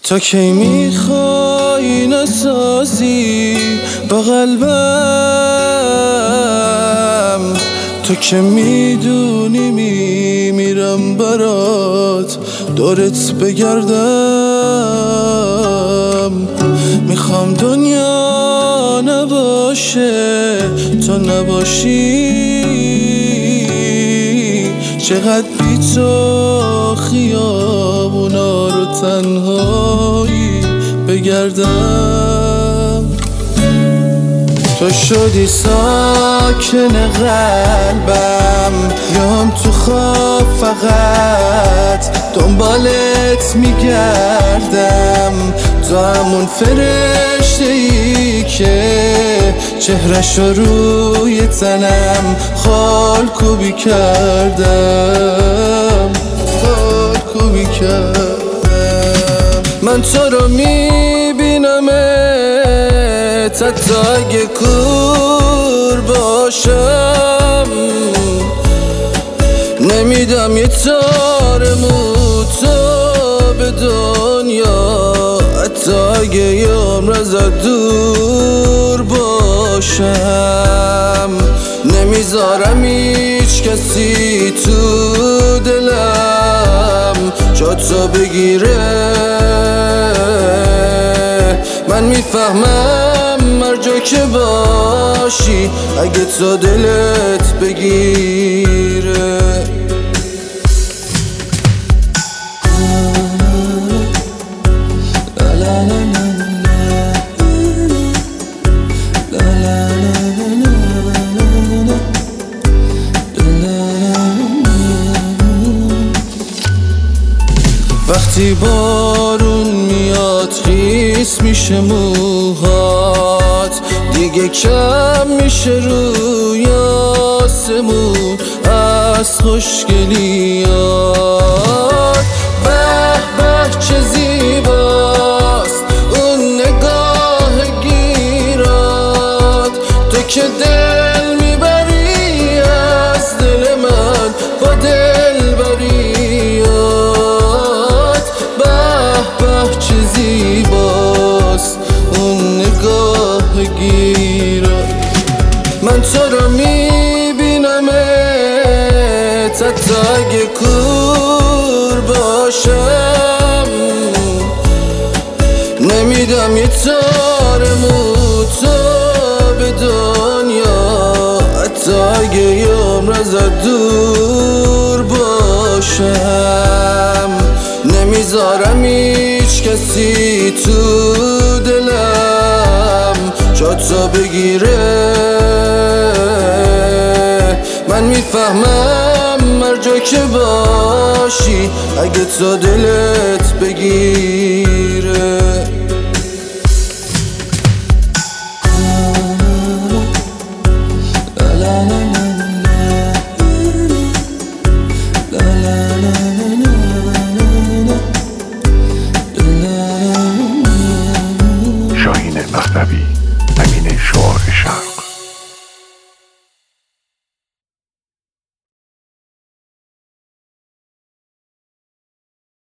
تا کی میخوای نسازی با قلبم؟ تو که میدونی میمیرم برات دورت بگردم. میخوام دنیا نباشه تا نباشی، چقدر بی تو خیابونا رو تنهایی بگردم. تو شدی ساکن قلبم، یام تو خواب فقط دنبالت میگردم. تو همون فرشته ای که چهرش رو روی تنم خالکوبی کردم، خالکوبی کردم. من تو رو میبینمت حتی اگه کور باشم، نمیدم یه تار موتو به دنیا، حتی اگه یه عمر ازت دور باشم. نمیذارم هیچ کسی تو دلم جا تو بگیره. من میفهمم هر جا که باشی اگه تو دلت بگیره. وقتی بارون میاد خیس میشه موهات، دیگه کم میشه روی آسمون از خوشگلیات. به به چه زیباست اون نگاه گیرات، تو که دل میبری از دل من با دل بریات. به چه زیباست اون نگاه گیرات. من تو رو میبینمت حتی اگه کور باشم، نمیدم یه تار موتو به دنیا، حتی اگه یه عمر ازت دور باشم. نمیذارم هیچ کسی تو دلم جا تو بگیره. من میفهمم هر جا که باشی اگه تو دلت بگیره. شاهین مهدوی.